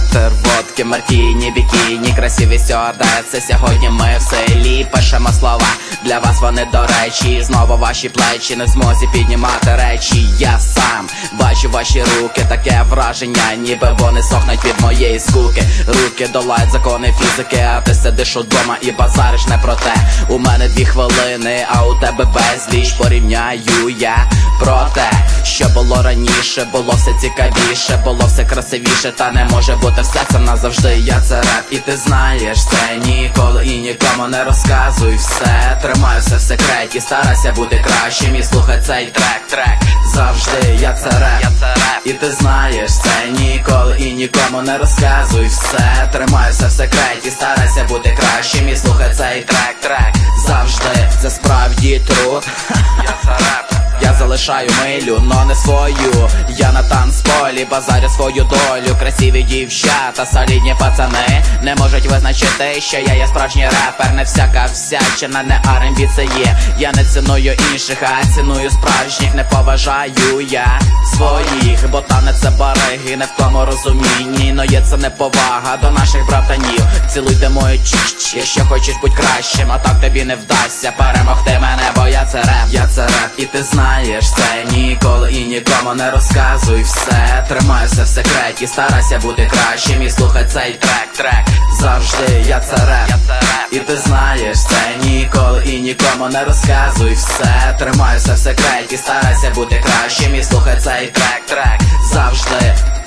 Метр водки, мартіні, бікіні, красиві стюардеси. Сьогодні ми в селі пишемо слова, для вас вони до речі. Знову ваші плечі не в змозі піднімати речі. Я сам бачу ваші руки, таке враження, ніби вони сохнуть від моєї скуки. Руки долають закони фізики, а ти сидиш удома і базариш не про те. У мене 2 хвилини, а у тебе безліч. Порівняю я про те, що було раніше. Було все цікавіше, було все красивіше. Та не може бути все це назавжди. Я це реп, і ти знаєш це. Ніколи і нікому не розказуй все. Тримаю все в секреті, старайся бути кращим і слухай цей трек завжди. Я це реп, і ти знаєш це. Ніколи і нікому не розказуй все. Тримаю все в секреті, старайся бути кращим і слухай цей трек завжди. Це справді труд. Я це реп. Я залишаю милю, но не свою. Я на танцполі базарю свою долю. Красиві дівчата, солідні пацани не можуть визначити, що я є справжній репер. Не всяка всячина, не R&B це є. Я не ціную інших, а ціную справжніх. Не поважаю я своїх, бо танець це бариги, не в тому розумінні. Но є це неповага до наших братанів. Цілуйте мою чіч, якщо хочеш будь кращим, а так тобі не вдасться перемогти мене, бо я це реп, і ти знаєш це. Ніколи і нікому не розказуй все. Тримаюся в секреті, старайся бути кращим і слухай цей трек завжди. Я це реп, і ти знаєш це. Ніколи і нікому не розказуй все. Тримаюся в секреті, старайся бути кращим і слухай цей трек завжди.